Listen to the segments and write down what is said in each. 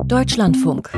Deutschlandfunk.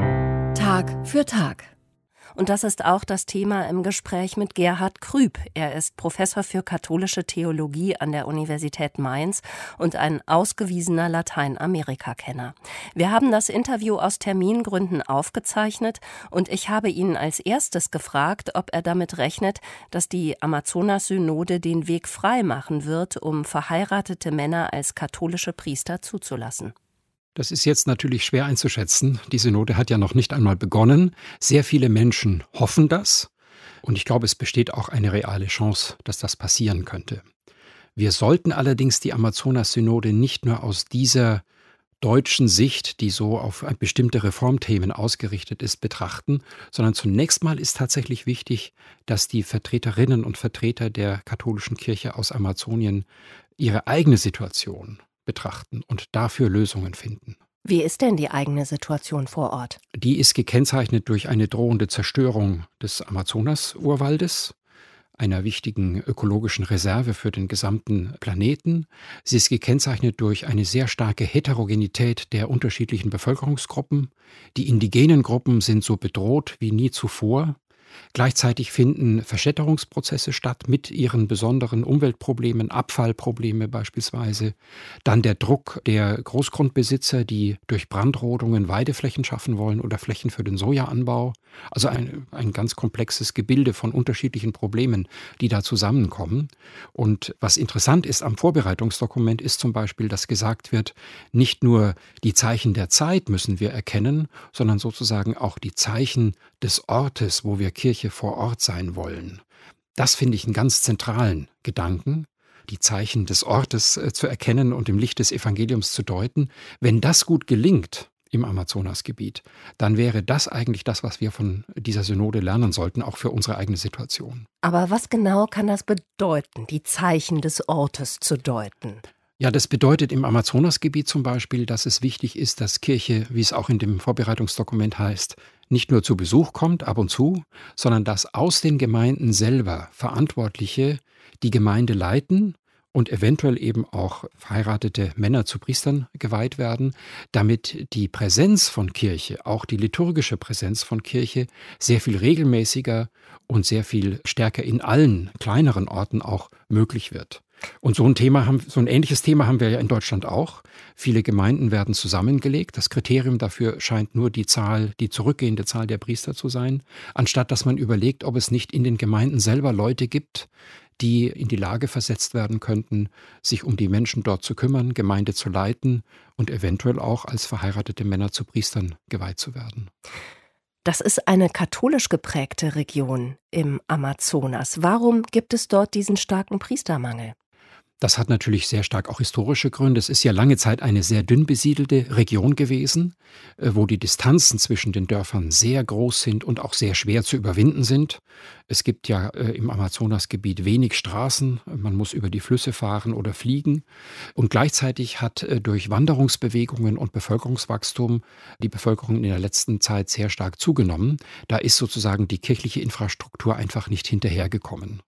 Tag für Tag. Und das ist auch das Thema im Gespräch mit Gerhard Krüb. Er ist Professor für katholische Theologie an der Universität Mainz und ein ausgewiesener Lateinamerika-Kenner. Wir haben das Interview aus Termingründen aufgezeichnet und ich habe ihn als erstes gefragt, ob er damit rechnet, dass die Amazonas-Synode den Weg frei machen wird, um verheiratete Männer als katholische Priester zuzulassen. Das ist jetzt natürlich schwer einzuschätzen. Die Synode hat ja noch nicht einmal begonnen. Sehr viele Menschen hoffen das. Und ich glaube, es besteht auch eine reale Chance, dass das passieren könnte. Wir sollten allerdings die Amazonas-Synode nicht nur aus dieser deutschen Sicht, die so auf bestimmte Reformthemen ausgerichtet ist, betrachten, sondern zunächst mal ist tatsächlich wichtig, dass die Vertreterinnen und Vertreter der katholischen Kirche aus Amazonien ihre eigene Situation betrachten und dafür Lösungen finden. Wie ist denn die eigene Situation vor Ort? Die ist gekennzeichnet durch eine drohende Zerstörung des Amazonas-Urwaldes, einer wichtigen ökologischen Reserve für den gesamten Planeten. Sie ist gekennzeichnet durch eine sehr starke Heterogenität der unterschiedlichen Bevölkerungsgruppen. Die indigenen Gruppen sind so bedroht wie nie zuvor. Gleichzeitig finden Verstädterungsprozesse statt mit ihren besonderen Umweltproblemen, Abfallprobleme beispielsweise. Dann der Druck der Großgrundbesitzer, die durch Brandrodungen Weideflächen schaffen wollen oder Flächen für den Sojaanbau. Also ein ganz komplexes Gebilde von unterschiedlichen Problemen, die da zusammenkommen. Und was interessant ist am Vorbereitungsdokument ist zum Beispiel, dass gesagt wird, nicht nur die Zeichen der Zeit müssen wir erkennen, sondern sozusagen auch die Zeichen des Ortes, wo wir Kirche vor Ort sein wollen. Das finde ich einen ganz zentralen Gedanken, die Zeichen des Ortes zu erkennen und im Licht des Evangeliums zu deuten. Wenn das gut gelingt im Amazonasgebiet, dann wäre das eigentlich das, was wir von dieser Synode lernen sollten, auch für unsere eigene Situation. Aber was genau kann das bedeuten, die Zeichen des Ortes zu deuten? Ja, das bedeutet im Amazonasgebiet zum Beispiel, dass es wichtig ist, dass Kirche, wie es auch in dem Vorbereitungsdokument heißt, nicht nur zu Besuch kommt, ab und zu, sondern dass aus den Gemeinden selber Verantwortliche die Gemeinde leiten und eventuell eben auch verheiratete Männer zu Priestern geweiht werden, damit die Präsenz von Kirche, auch die liturgische Präsenz von Kirche, sehr viel regelmäßiger und sehr viel stärker in allen kleineren Orten auch möglich wird. Und so ein ähnliches Thema haben wir ja in Deutschland auch. Viele Gemeinden werden zusammengelegt. Das Kriterium dafür scheint nur die zurückgehende Zahl der Priester zu sein, anstatt dass man überlegt, ob es nicht in den Gemeinden selber Leute gibt, die in die Lage versetzt werden könnten, sich um die Menschen dort zu kümmern, Gemeinde zu leiten und eventuell auch als verheiratete Männer zu Priestern geweiht zu werden. Das ist eine katholisch geprägte Region im Amazonas. Warum gibt es dort diesen starken Priestermangel? Das hat natürlich sehr stark auch historische Gründe. Es ist ja lange Zeit eine sehr dünn besiedelte Region gewesen, wo die Distanzen zwischen den Dörfern sehr groß sind und auch sehr schwer zu überwinden sind. Es gibt ja im Amazonasgebiet wenig Straßen, man muss über die Flüsse fahren oder fliegen. Und gleichzeitig hat durch Wanderungsbewegungen und Bevölkerungswachstum die Bevölkerung in der letzten Zeit sehr stark zugenommen. Da ist sozusagen die kirchliche Infrastruktur einfach nicht hinterhergekommen.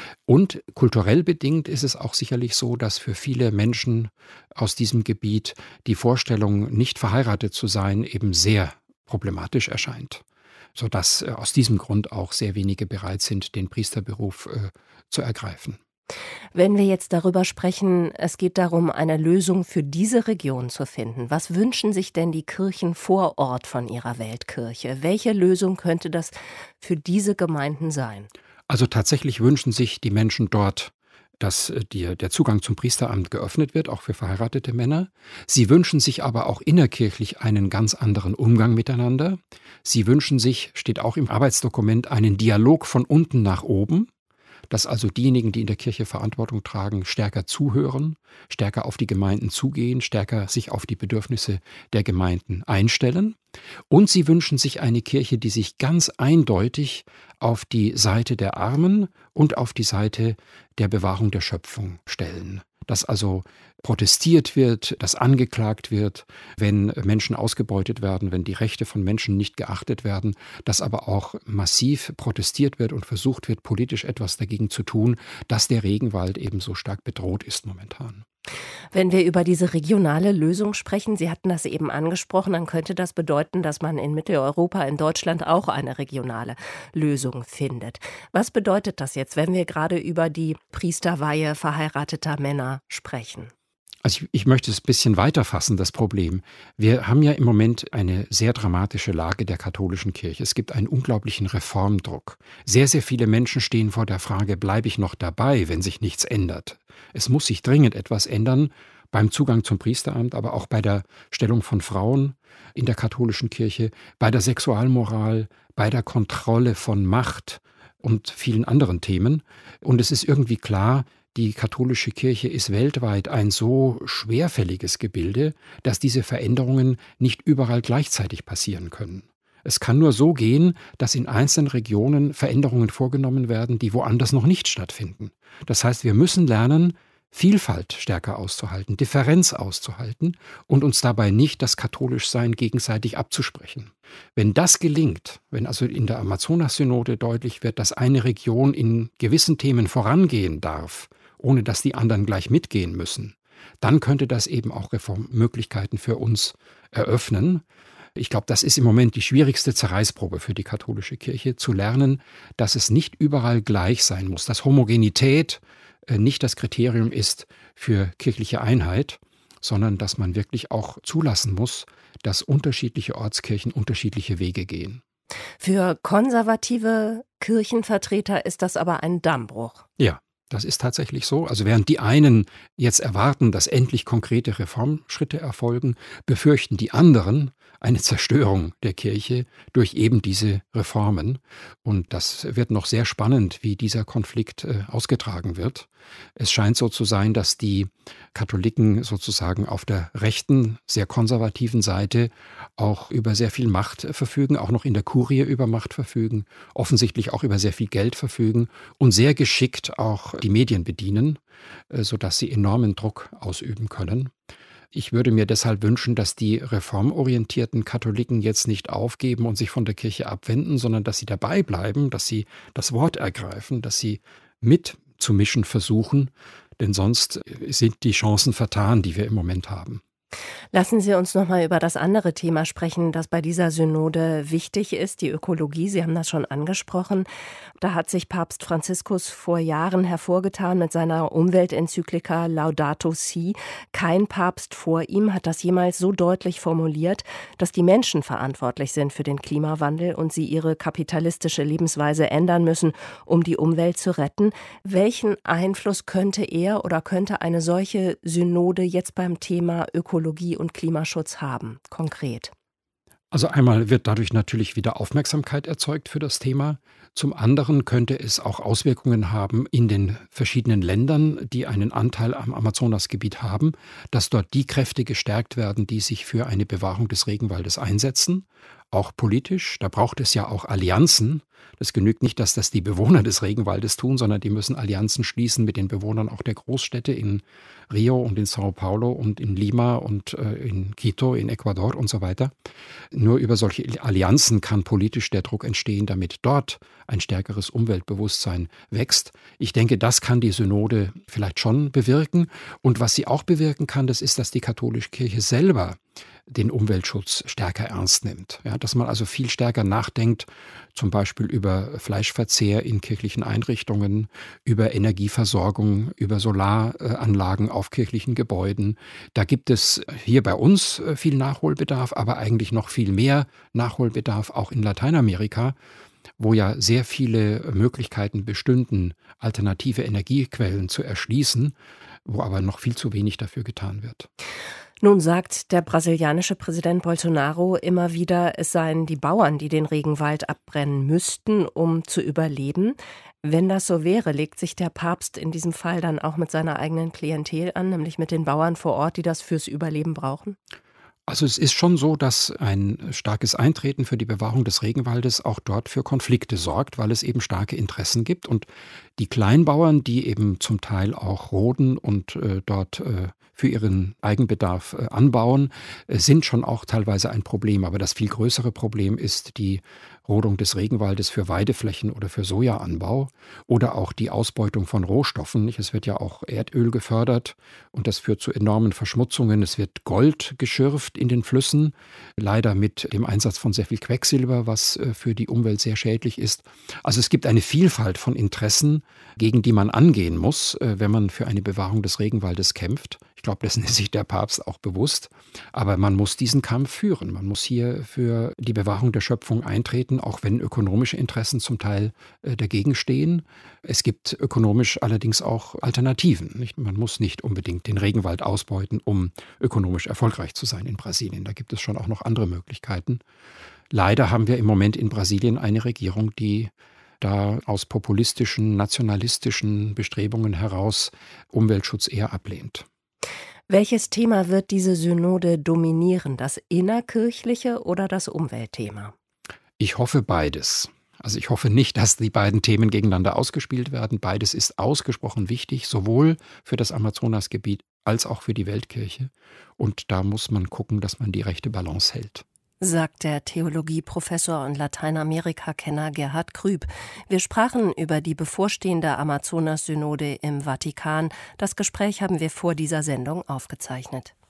Und kulturell bedingt ist es auch sicherlich so, dass für viele Menschen aus diesem Gebiet die Vorstellung, nicht verheiratet zu sein, eben sehr problematisch erscheint, sodass aus diesem Grund auch sehr wenige bereit sind, den Priesterberuf zu ergreifen. Wenn wir jetzt darüber sprechen, es geht darum, eine Lösung für diese Region zu finden. Was wünschen sich denn die Kirchen vor Ort von ihrer Weltkirche? Welche Lösung könnte das für diese Gemeinden sein? Also tatsächlich wünschen sich die Menschen dort, dass der Zugang zum Priesteramt geöffnet wird, auch für verheiratete Männer. Sie wünschen sich aber auch innerkirchlich einen ganz anderen Umgang miteinander. Sie wünschen sich, steht auch im Arbeitsdokument, einen Dialog von unten nach oben, dass also diejenigen, die in der Kirche Verantwortung tragen, stärker zuhören, stärker auf die Gemeinden zugehen, stärker sich auf die Bedürfnisse der Gemeinden einstellen. Und sie wünschen sich eine Kirche, die sich ganz eindeutig auf die Seite der Armen und auf die Seite der Bewahrung der Schöpfung stellen. Dass also protestiert wird, dass angeklagt wird, wenn Menschen ausgebeutet werden, wenn die Rechte von Menschen nicht geachtet werden, dass aber auch massiv protestiert wird und versucht wird, politisch etwas dagegen zu tun, dass der Regenwald eben so stark bedroht ist momentan. Wenn wir über diese regionale Lösung sprechen, Sie hatten das eben angesprochen, dann könnte das bedeuten, dass man in Mitteleuropa, in Deutschland auch eine regionale Lösung findet. Was bedeutet das jetzt, wenn wir gerade über die Priesterweihe verheirateter Männer sprechen? Also ich möchte es ein bisschen weiter fassen, das Problem. Wir haben ja im Moment eine sehr dramatische Lage der katholischen Kirche. Es gibt einen unglaublichen Reformdruck. Sehr, sehr viele Menschen stehen vor der Frage, bleibe ich noch dabei, wenn sich nichts ändert? Es muss sich dringend etwas ändern beim Zugang zum Priesteramt, aber auch bei der Stellung von Frauen in der katholischen Kirche, bei der Sexualmoral, bei der Kontrolle von Macht und vielen anderen Themen. Und es ist irgendwie klar, die katholische Kirche ist weltweit ein so schwerfälliges Gebilde, dass diese Veränderungen nicht überall gleichzeitig passieren können. Es kann nur so gehen, dass in einzelnen Regionen Veränderungen vorgenommen werden, die woanders noch nicht stattfinden. Das heißt, wir müssen lernen, Vielfalt stärker auszuhalten, Differenz auszuhalten und uns dabei nicht das Katholischsein gegenseitig abzusprechen. Wenn das gelingt, wenn also in der Amazonas-Synode deutlich wird, dass eine Region in gewissen Themen vorangehen darf, ohne dass die anderen gleich mitgehen müssen, dann könnte das eben auch Reformmöglichkeiten für uns eröffnen. Ich glaube, das ist im Moment die schwierigste Zerreißprobe für die katholische Kirche, zu lernen, dass es nicht überall gleich sein muss, dass Homogenität nicht das Kriterium ist für kirchliche Einheit, sondern dass man wirklich auch zulassen muss, dass unterschiedliche Ortskirchen unterschiedliche Wege gehen. Für konservative Kirchenvertreter ist das aber ein Dammbruch. Ja. Das ist tatsächlich so. Also während die einen jetzt erwarten, dass endlich konkrete Reformschritte erfolgen, befürchten die anderen eine Zerstörung der Kirche durch eben diese Reformen. Und das wird noch sehr spannend, wie dieser Konflikt ausgetragen wird. Es scheint so zu sein, dass die Katholiken sozusagen auf der rechten, sehr konservativen Seite auch über sehr viel Macht verfügen, auch noch in der Kurie über Macht verfügen, offensichtlich auch über sehr viel Geld verfügen und sehr geschickt auch die Medien bedienen, sodass sie enormen Druck ausüben können. Ich würde mir deshalb wünschen, dass die reformorientierten Katholiken jetzt nicht aufgeben und sich von der Kirche abwenden, sondern dass sie dabei bleiben, dass sie das Wort ergreifen, dass sie mitzumischen versuchen, denn sonst sind die Chancen vertan, die wir im Moment haben. Lassen Sie uns noch mal über das andere Thema sprechen, das bei dieser Synode wichtig ist, die Ökologie. Sie haben das schon angesprochen. Da hat sich Papst Franziskus vor Jahren hervorgetan mit seiner Umweltenzyklika Laudato Si. Kein Papst vor ihm hat das jemals so deutlich formuliert, dass die Menschen verantwortlich sind für den Klimawandel und sie ihre kapitalistische Lebensweise ändern müssen, um die Umwelt zu retten. Welchen Einfluss könnte er oder könnte eine solche Synode jetzt beim Thema Ökologie und Klimaschutz haben, konkret? Also einmal wird dadurch natürlich wieder Aufmerksamkeit erzeugt für das Thema. Zum anderen könnte es auch Auswirkungen haben in den verschiedenen Ländern, die einen Anteil am Amazonasgebiet haben, dass dort die Kräfte gestärkt werden, die sich für eine Bewahrung des Regenwaldes einsetzen, auch politisch. Da braucht es ja auch Allianzen. Es genügt nicht, dass das die Bewohner des Regenwaldes tun, sondern die müssen Allianzen schließen mit den Bewohnern auch der Großstädte in Rio und in Sao Paulo und in Lima und in Quito, in Ecuador und so weiter. Nur über solche Allianzen kann politisch der Druck entstehen, damit dort ein stärkeres Umweltbewusstsein wächst. Ich denke, das kann die Synode vielleicht schon bewirken. Und was sie auch bewirken kann, das ist, dass die katholische Kirche selber den Umweltschutz stärker ernst nimmt. Ja, dass man also viel stärker nachdenkt, zum Beispiel über Fleischverzehr in kirchlichen Einrichtungen, über Energieversorgung, über Solaranlagen auf kirchlichen Gebäuden. Da gibt es hier bei uns viel Nachholbedarf, aber eigentlich noch viel mehr Nachholbedarf auch in Lateinamerika, wo ja sehr viele Möglichkeiten bestünden, alternative Energiequellen zu erschließen, wo aber noch viel zu wenig dafür getan wird. Nun sagt der brasilianische Präsident Bolsonaro immer wieder, es seien die Bauern, die den Regenwald abbrennen müssten, um zu überleben. Wenn das so wäre, legt sich der Papst in diesem Fall dann auch mit seiner eigenen Klientel an, nämlich mit den Bauern vor Ort, die das fürs Überleben brauchen? Also es ist schon so, dass ein starkes Eintreten für die Bewahrung des Regenwaldes auch dort für Konflikte sorgt, weil es eben starke Interessen gibt. Und die Kleinbauern, die eben zum Teil auch roden und dort für ihren Eigenbedarf anbauen, sind schon auch teilweise ein Problem. Aber das viel größere Problem ist die Rodung des Regenwaldes für Weideflächen oder für Sojaanbau oder auch die Ausbeutung von Rohstoffen. Es wird ja auch Erdöl gefördert und das führt zu enormen Verschmutzungen. Es wird Gold geschürft in den Flüssen, leider mit dem Einsatz von sehr viel Quecksilber, was für die Umwelt sehr schädlich ist. Also es gibt eine Vielfalt von Interessen, gegen die man angehen muss, wenn man für eine Bewahrung des Regenwaldes kämpft. Ich glaube, dessen ist sich der Papst auch bewusst. Aber man muss diesen Kampf führen. Man muss hier für die Bewahrung der Schöpfung eintreten, auch wenn ökonomische Interessen zum Teil dagegen stehen. Es gibt ökonomisch allerdings auch Alternativen. Nicht? Man muss nicht unbedingt den Regenwald ausbeuten, um ökonomisch erfolgreich zu sein in Brasilien. Da gibt es schon auch noch andere Möglichkeiten. Leider haben wir im Moment in Brasilien eine Regierung, die da aus populistischen, nationalistischen Bestrebungen heraus Umweltschutz eher ablehnt. Welches Thema wird diese Synode dominieren? Das innerkirchliche oder das Umweltthema? Ich hoffe beides. Also ich hoffe nicht, dass die beiden Themen gegeneinander ausgespielt werden. Beides ist ausgesprochen wichtig, sowohl für das Amazonasgebiet als auch für die Weltkirche. Und da muss man gucken, dass man die rechte Balance hält. Sagt der Theologieprofessor und Lateinamerika-Kenner Gerhard Krüb. Wir sprachen über die bevorstehende Amazonas-Synode im Vatikan. Das Gespräch haben wir vor dieser Sendung aufgezeichnet.